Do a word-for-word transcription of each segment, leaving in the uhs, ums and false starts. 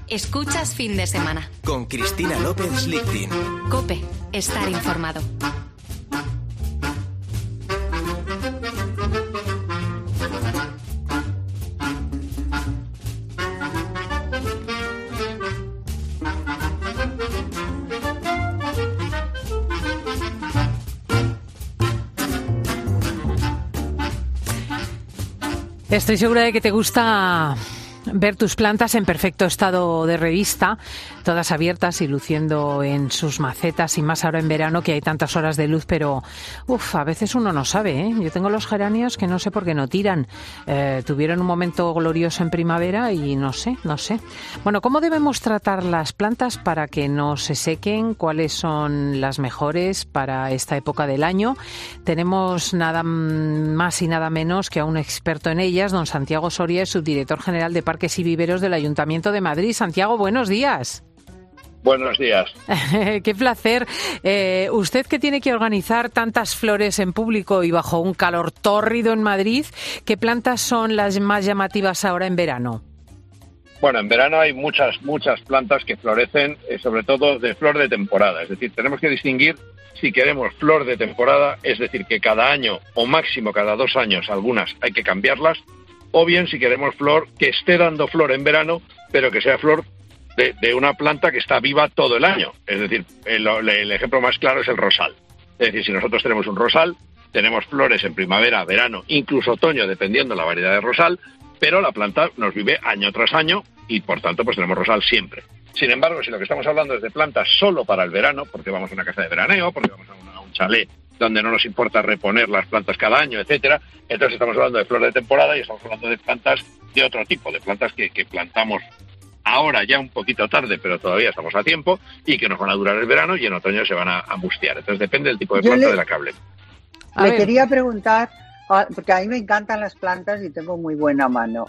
Escuchas Fin de Semana. Con Cristina López Lichting. COPE. Estar informado. Estoy segura de que te gusta ver tus plantas en perfecto estado de revista, todas abiertas y luciendo en sus macetas, y más ahora en verano que hay tantas horas de luz, pero uf, a veces uno no sabe, ¿eh? Yo tengo los geranios que no sé por qué no tiran. Eh, tuvieron un momento glorioso en primavera y no sé, no sé. Bueno, ¿cómo debemos tratar las plantas para que no se sequen? ¿Cuáles son las mejores para esta época del año? Tenemos nada más y nada menos que a un experto en ellas, don Santiago Soria, subdirector general de Parques y Viveros del Ayuntamiento de Madrid. Santiago, buenos días. Buenos días. Qué placer. Eh, usted que tiene que organizar tantas flores en público y bajo un calor tórrido en Madrid, ¿qué plantas son las más llamativas ahora en verano? Bueno, en verano hay muchas, muchas plantas que florecen, eh, sobre todo de flor de temporada. Es decir, tenemos que distinguir si queremos flor de temporada, es decir, que cada año o máximo cada dos años algunas hay que cambiarlas, o bien si queremos flor que esté dando flor en verano, pero que sea flor de, de una planta que está viva todo el año. Es decir, el, el ejemplo más claro es el rosal. Es decir, si nosotros tenemos un rosal, tenemos flores en primavera, verano, incluso otoño, dependiendo de la variedad de rosal, pero la planta nos vive año tras año y, por tanto, pues tenemos rosal siempre. Sin embargo, si lo que estamos hablando es de plantas solo para el verano, porque vamos a una casa de veraneo, porque vamos a, una, a un chalet donde no nos importa reponer las plantas cada año, etcétera, entonces estamos hablando de flor de temporada y estamos hablando de plantas de otro tipo, de plantas que, que plantamos ahora ya un poquito tarde, pero todavía estamos a tiempo, y que nos van a durar el verano y en otoño se van a, a mustiar. Entonces depende del tipo de Yo planta le, de la que hablemos. Le quería preguntar, porque a mí me encantan las plantas y tengo muy buena mano.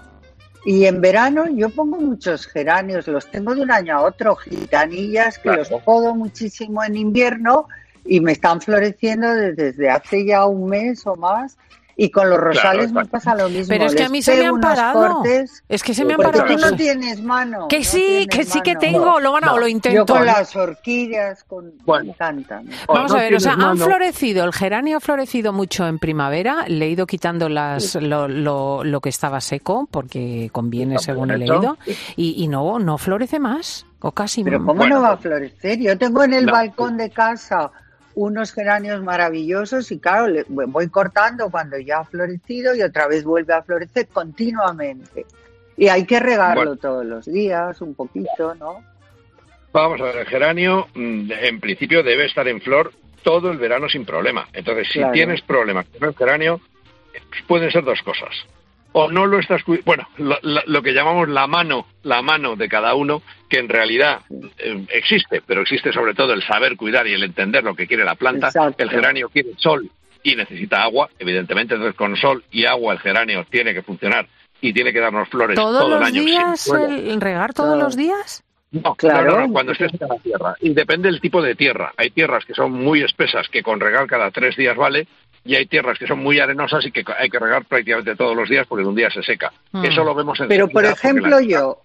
Y en verano yo pongo muchos geranios, los tengo de un año a otro, gitanillas, que claro, los podo muchísimo en invierno y me están floreciendo desde, desde hace ya un mes o más. Y con los rosales claro, me pasa lo mismo. Pero es que a mí se me han parado. Cortes, es que se me han parado. Porque tú no tienes mano. Que no sí, que sí mano. que tengo, lo, bueno, no, lo intento. Yo con las orquídeas, con... bueno, me encantan. Vamos no a ver, o sea, mano. han florecido, el geranio ha florecido mucho en primavera, le he ido quitando las sí. lo, lo, lo que estaba seco, porque conviene sí, según he leído, sí. y, y no, no florece más, o casi. Pero ¿cómo bueno, no va a florecer? Yo tengo en el no. balcón de casa unos geranios maravillosos y claro, le voy cortando cuando ya ha florecido y otra vez vuelve a florecer continuamente. Y hay que regarlo bueno. todos los días, un poquito, ¿no? Vamos a ver, el geranio en principio debe estar en flor todo el verano sin problema. Entonces, si claro. tienes problemas con el geranio, pueden ser dos cosas. O no lo estás cuidando, bueno, lo, lo, lo que llamamos la mano, la mano de cada uno, que en realidad eh, existe, pero existe sobre todo el saber cuidar y el entender lo que quiere la planta. Exacto. El geranio quiere sol y necesita agua, evidentemente, entonces con sol y agua el geranio tiene que funcionar y tiene que darnos flores ¿Todos todo el los año. días el regar todos no. los días? No, claro, no, no, cuando estés en la tierra. Y depende del tipo de tierra. Hay tierras que son muy espesas, que con regar cada tres días vale, y hay tierras que son muy arenosas y que hay que regar prácticamente todos los días porque en un día se seca. Mm. Eso lo vemos en Pero, por ejemplo, la... yo,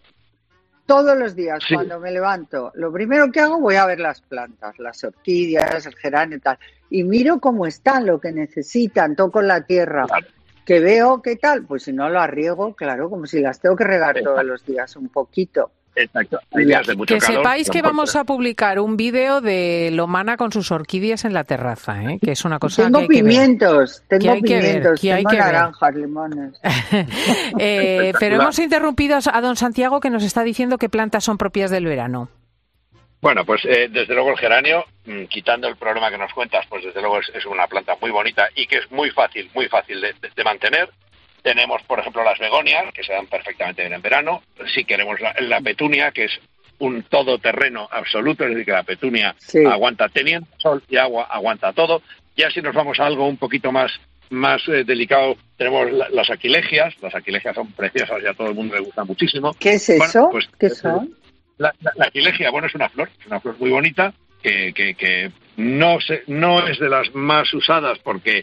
todos los días sí. cuando me levanto, lo primero que hago, voy a ver las plantas, las orquídeas, el geranio y tal, y miro cómo están, lo que necesitan, toco la tierra. Claro. Que veo qué tal, pues si no lo riego, claro, como si las tengo que regar Exacto. todos los días un poquito. Exacto. Hay días de mucho que calor, sepáis que no vamos a publicar un vídeo de Lomana con sus orquídeas en la terraza, ¿eh? Que es una cosa tengo que hay pimientos, que tengo ver. pimientos, que hay tengo que naranjas, ver. limones. eh, pero hemos interrumpido a don Santiago, que nos está diciendo qué plantas son propias del verano. Bueno, pues eh, desde luego el geranio, mmm, quitando el problema que nos cuentas, pues desde luego es, es una planta muy bonita y que es muy fácil, muy fácil de, de, de mantener. Tenemos, por ejemplo, las begonias, que se dan perfectamente bien en verano. Si queremos la, la petunia, que es un todoterreno absoluto, es decir, que la petunia sí. aguanta, teniendo sol y agua, aguanta todo. Ya si nos vamos a algo un poquito más, más eh, delicado, tenemos la, las aquilegias. Las aquilegias son preciosas y a todo el mundo le gusta muchísimo. ¿Qué es eso? Bueno, pues, ¿Qué son? La, la, la aquilegia, bueno, es una flor, es una flor muy bonita, que, que, que no, se, no es de las más usadas porque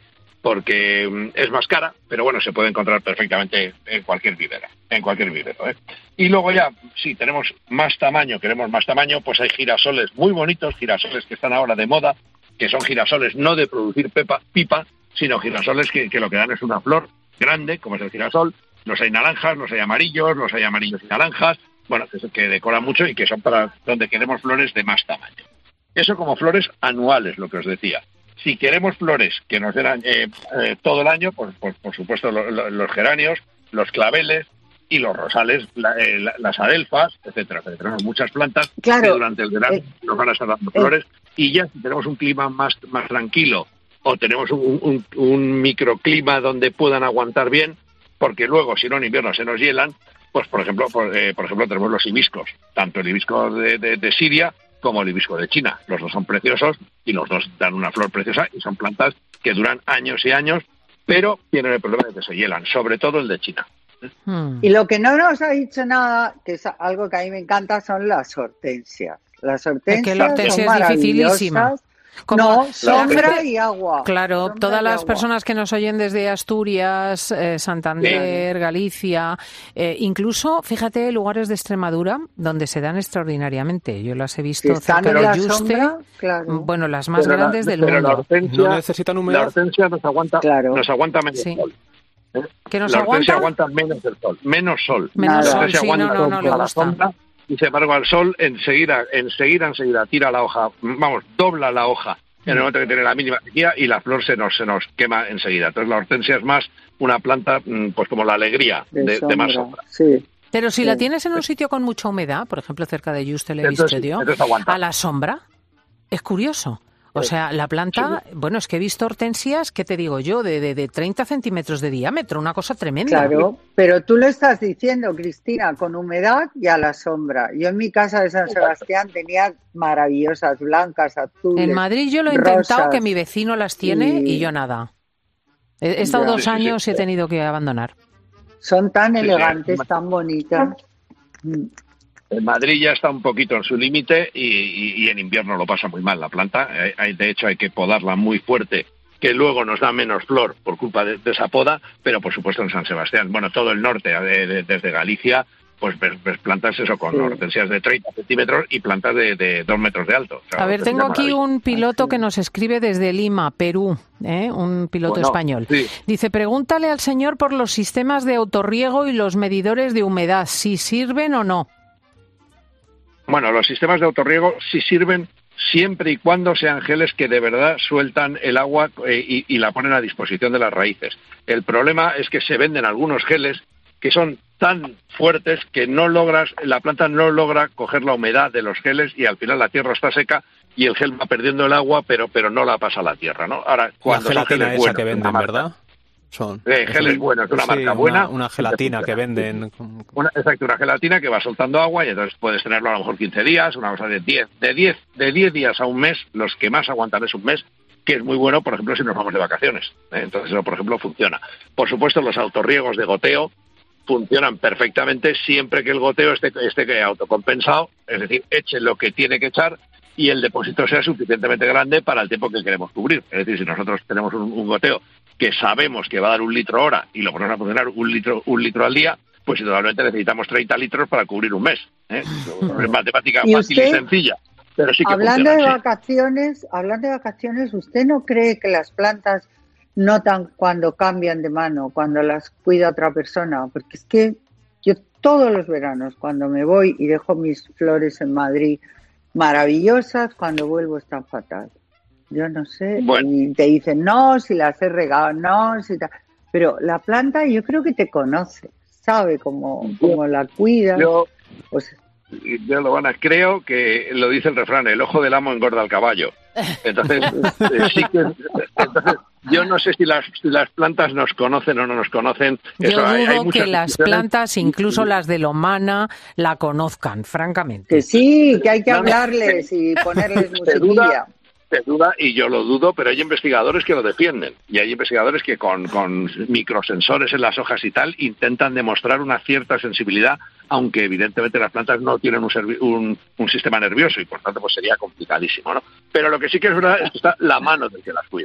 porque mm, es más cara, pero bueno, se puede encontrar perfectamente en cualquier vivero, en cualquier vivero, ¿eh? Y luego ya, si tenemos más tamaño, queremos más tamaño, pues hay girasoles muy bonitos, girasoles que están ahora de moda, que son girasoles no de producir pepa, pipa, sino girasoles que, que lo que dan es una flor grande, como es el girasol. Los hay naranjas, los hay amarillos, los hay amarillos y naranjas, bueno, que, que decoran mucho y que son para donde queremos flores de más tamaño. Eso como flores anuales, lo que os decía. Si queremos flores que nos den eh, eh, todo el año, pues, pues por supuesto lo, lo, los geranios, los claveles y los rosales, la, eh, la, las adelfas, etcétera, etcétera. Tenemos muchas plantas claro, que durante el verano eh, nos van a estar dando eh, flores, y ya si tenemos un clima más, más tranquilo o tenemos un, un, un microclima donde puedan aguantar bien, porque luego si no en invierno se nos hielan, pues por ejemplo, por, eh, por ejemplo tenemos los hibiscos, tanto el hibisco de, de, de Siria como el hibisco de China. Los dos son preciosos y los dos dan una flor preciosa y son plantas que duran años y años, pero tienen el problema de que se hielan, sobre todo el de China. Hmm. Y lo que no nos ha dicho nada, que es algo que a mí me encanta, son las hortensias. Las hortensias, es que la hortensia son es dificilísima. Como no, sombra gente, y agua. Claro, sombra todas las agua. personas que nos oyen desde Asturias, eh, Santander, sí. Galicia, eh, incluso, fíjate, lugares de Extremadura donde se dan extraordinariamente. Yo las he visto si cerca de Yuste, sombra, claro. bueno, las más pero grandes la, del pero mundo. La hortensia, no necesitan humedad. La hortensia nos aguanta, claro. nos aguanta menos sí. sol. ¿eh? ¿Que nos la aguanta? aguanta menos el sol, menos sol. Menos la sol, sí, aguanta no, no, no le la gusta. Sombra, y sin embargo al sol enseguida, enseguida, enseguida tira la hoja, vamos, dobla la hoja en el momento que tiene la mínima sequía y la flor se nos se nos quema enseguida. Entonces la hortensia es más una planta, pues como la alegría de, de, de más sombra. Sí. Pero si sí. la tienes en un sitio con mucha humedad, por ejemplo cerca de Yuste, le viste dio, a la sombra, es curioso. O sea, la planta, sí. bueno, es que he visto hortensias, ¿qué te digo yo? De, de, de treinta centímetros de diámetro, una cosa tremenda. Claro, pero tú lo estás diciendo, Cristina, con humedad y a la sombra. Yo en mi casa de San Sebastián tenía maravillosas, blancas, azules, en Madrid yo lo he rosas, intentado, que mi vecino las tiene y, y yo nada. He, he estado ya, dos sí, años sí, y he tenido que abandonar. Son tan sí, elegantes, sí. tan bonitas. En Madrid ya está un poquito en su límite y, y, y en invierno lo pasa muy mal la planta. Hay, de hecho, hay que podarla muy fuerte, que luego nos da menos flor por culpa de, de esa poda, pero por supuesto en San Sebastián. Bueno, todo el norte, de, de, desde Galicia, pues ves, ves plantas eso con sí. hortensias de treinta centímetros y plantas de, de dos metros de alto. O sea, a ver, tengo aquí un piloto que nos escribe desde Lima, Perú, ¿eh? un piloto bueno, español. Sí. Dice, pregúntale al señor por los sistemas de autorriego y los medidores de humedad, si sirven o no. Bueno, los sistemas de autorriego sí sirven siempre y cuando sean geles que de verdad sueltan el agua eh, y, y la ponen a disposición de las raíces. El problema es que se venden algunos geles que son tan fuertes que no logras, la planta no logra coger la humedad de los geles y al final la tierra está seca y el gel va perdiendo el agua, pero pero no la pasa a la tierra, ¿no? Ahora, cuando la gelatina son esa buenos, que venden, ¿verdad? Son eh, geles buenos, de una sí, marca buena. Una, una gelatina que venden. Una, exacto, una gelatina que va soltando agua y entonces puedes tenerlo a lo mejor quince días, una cosa de diez, de diez, de diez días a un mes, los que más aguantan es un mes, que es muy bueno, por ejemplo, si nos vamos de vacaciones. ¿eh? Entonces eso, por ejemplo, funciona. Por supuesto, los autorriegos de goteo funcionan perfectamente siempre que el goteo esté, esté autocompensado, es decir, eche lo que tiene que echar y el depósito sea suficientemente grande para el tiempo que queremos cubrir. Es decir, si nosotros tenemos un, un goteo que sabemos que va a dar un litro hora y lo ponemos a funcionar un litro un litro al día, pues indudablemente necesitamos treinta litros para cubrir un mes. ¿eh? Es matemática ¿Y fácil usted, y sencilla, pero sí que hablando funciona, de sí. vacaciones, hablando de vacaciones, ¿usted no cree que las plantas notan cuando cambian de mano, cuando las cuida otra persona? Porque es que yo todos los veranos, cuando me voy y dejo mis flores en Madrid maravillosas, cuando vuelvo están fatal. Yo no sé, bueno. Y te dicen, no, si las he regado, no, si ta... pero la planta yo creo que te conoce, sabe cómo, cómo la cuidas. Yo, pues... yo lo van a, creo que lo dice el refrán, el ojo del amo engorda al caballo. Entonces, eh, sí que, entonces, yo no sé si las, si las plantas nos conocen o no nos conocen. Yo Eso, dudo hay, hay que las plantas, incluso las de Lomana, la conozcan, francamente. Que sí, que hay que hablarles y ponerles musiquilla. Se duda y yo lo dudo, pero hay investigadores que lo defienden y hay investigadores que con, con microsensores en las hojas y tal intentan demostrar una cierta sensibilidad, aunque evidentemente las plantas no tienen un, servi- un, un sistema nervioso y por tanto pues sería complicadísimo, ¿no? Pero lo que sí que es verdad es que está la mano del que las cuida.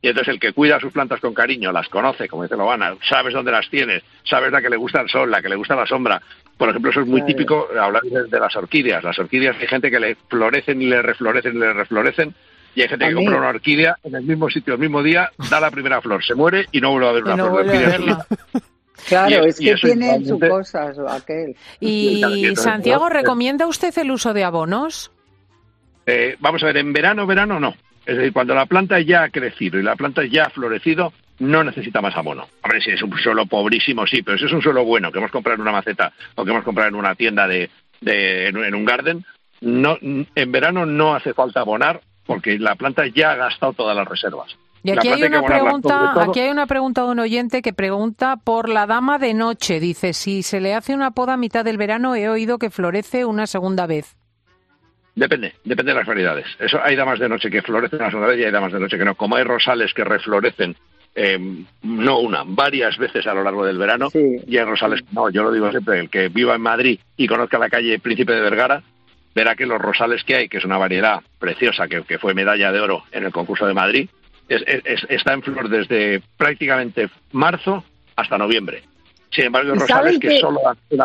Y entonces el que cuida sus plantas con cariño, las conoce, como dice Loana, sabes dónde las tienes, sabes la que le gusta el sol, la que le gusta la sombra. Por ejemplo, eso es muy típico, hablar de, de las orquídeas. Las orquídeas hay gente que le florecen y le reflorecen y le reflorecen, y hay gente que compra una orquídea en el mismo sitio, el mismo día, da la primera flor, se muere y no vuelve a ver una no flor de orquídea. Claro, es, es que tiene es sus cosas aquel. Y Santiago, ¿recomienda usted el uso de abonos? Eh, vamos a ver, en verano, verano no. Es decir, cuando la planta ya ha crecido y la planta ya ha florecido, no necesita más abono. Hombre, si es un suelo pobrísimo, sí, pero si es un suelo bueno, que hemos comprado en una maceta o que hemos comprado en una tienda de, de en, en un garden, no, en verano no hace falta abonar porque la planta ya ha gastado todas las reservas. Y aquí hay, una pregunta, aquí hay una pregunta de un oyente que pregunta por la dama de noche. Dice, si se le hace una poda a mitad del verano, he oído que florece una segunda vez. Depende, depende de las variedades. Eso, hay damas de noche que florecen una segunda vez y hay damas de noche que no. Como hay rosales que reflorecen, eh, no una, varias veces a lo largo del verano, sí. Y hay rosales que no. Yo lo digo siempre, el que viva en Madrid y conozca la calle Príncipe de Vergara, verá que los rosales que hay, que es una variedad preciosa, que, que fue medalla de oro en el concurso de Madrid, es, es, está en flor desde prácticamente marzo hasta noviembre. Sin embargo, hay rosales que, que solo dan...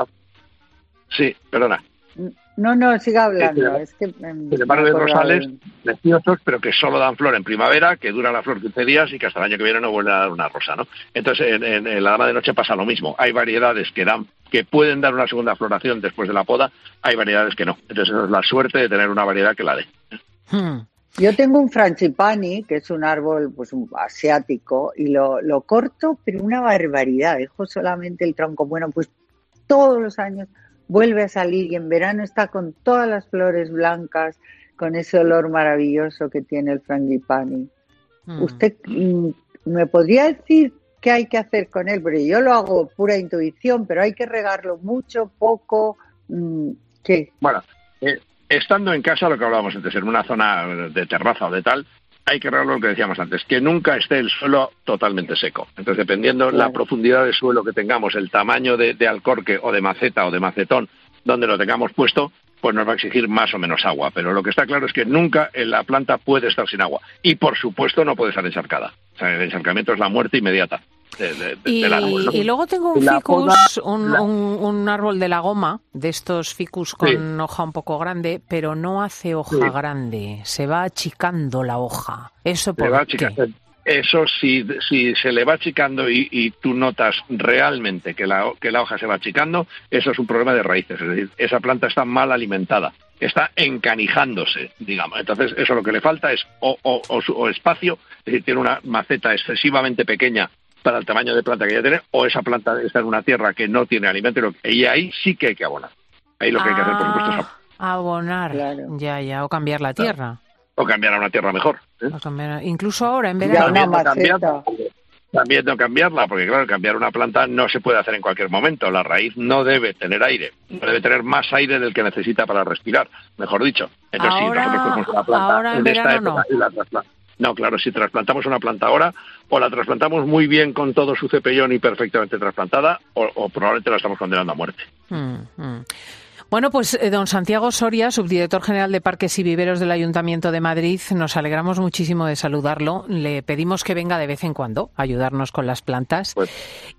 Sí, perdona. No, no, siga hablando. Es que, sin embargo, hay rosales preciosos, pero que solo dan flor en primavera, que dura la flor quince días y que hasta el año que viene no vuelve a dar una rosa, ¿no? Entonces, en, en, en la dama de noche pasa lo mismo. Hay variedades que dan, que pueden dar una segunda floración después de la poda, hay variedades que no. Entonces, es la suerte de tener una variedad que la dé. Hmm. Yo tengo un frangipani, que es un árbol pues un asiático, y lo, lo corto, pero una barbaridad. Dejo solamente el tronco. Bueno, pues todos los años vuelve a salir y en verano está con todas las flores blancas, con ese olor maravilloso que tiene el frangipani. Mm. ¿Usted mm, me podría decir qué hay que hacer con él? Porque yo lo hago pura intuición, pero hay que regarlo mucho, poco, mm, ¿qué? Bueno, eh, estando en casa, lo que hablábamos antes, en una zona de terraza o de tal, hay que regarlo lo que decíamos antes, que nunca esté el suelo totalmente seco. Entonces, dependiendo claro. la profundidad del suelo que tengamos, el tamaño de, de alcorque o de maceta o de macetón, donde lo tengamos puesto, pues nos va a exigir más o menos agua. Pero lo que está claro es que nunca la planta puede estar sin agua. Y, por supuesto, no puede estar encharcada. O sea, el encharcamiento es la muerte inmediata. De, de, y, del árbol, ¿no? Y luego tengo un la ficus, poda, un, la... un, un árbol de la goma, de estos ficus con sí. hoja un poco grande, pero no hace hoja sí. grande, se va achicando la hoja. ¿Eso por va qué? Eso si, si se le va achicando y, y tú notas realmente que la, que la hoja se va achicando, eso es un problema de raíces, es decir, esa planta está mal alimentada, está encanijándose, digamos. Entonces, eso lo que le falta es o, o, o, o espacio, es decir, tiene una maceta excesivamente pequeña para el tamaño de planta que ella tiene, o esa planta está en una tierra que no tiene alimento, y ahí sí que hay que abonar. Ahí lo que ah, hay que hacer, por supuesto, es abonar. Claro. Ya, ya, o cambiar la tierra. Claro. O cambiar a una tierra mejor. ¿eh? O cambiar, incluso ahora, en verano. También no, cambiarla, también no cambiarla, porque claro, cambiar una planta no se puede hacer en cualquier momento. La raíz no debe tener aire, no debe tener más aire del que necesita para respirar, mejor dicho. Entonces, ahora, si nosotros cogemos una planta ahora en, en esta verano época no. y la trasplantamos. No, claro, si trasplantamos una planta ahora, o la trasplantamos muy bien con todo su cepellón y perfectamente trasplantada, o, o probablemente la estamos condenando a muerte. Mm, mm. Bueno, pues eh, don Santiago Soria, subdirector general de Parques y Viveros del Ayuntamiento de Madrid, nos alegramos muchísimo de saludarlo. Le pedimos que venga de vez en cuando a ayudarnos con las plantas pues,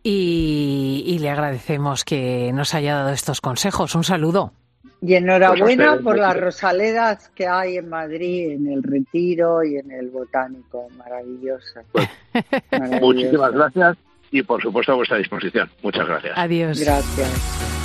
y, y le agradecemos que nos haya dado estos consejos. Un saludo. Y enhorabuena pues por las rosaledas que hay en Madrid, en el Retiro y en el Botánico. Maravillosas. Pues, Maravillosa. Muchísimas gracias y, por supuesto, a vuestra disposición. Muchas gracias. Adiós. Gracias.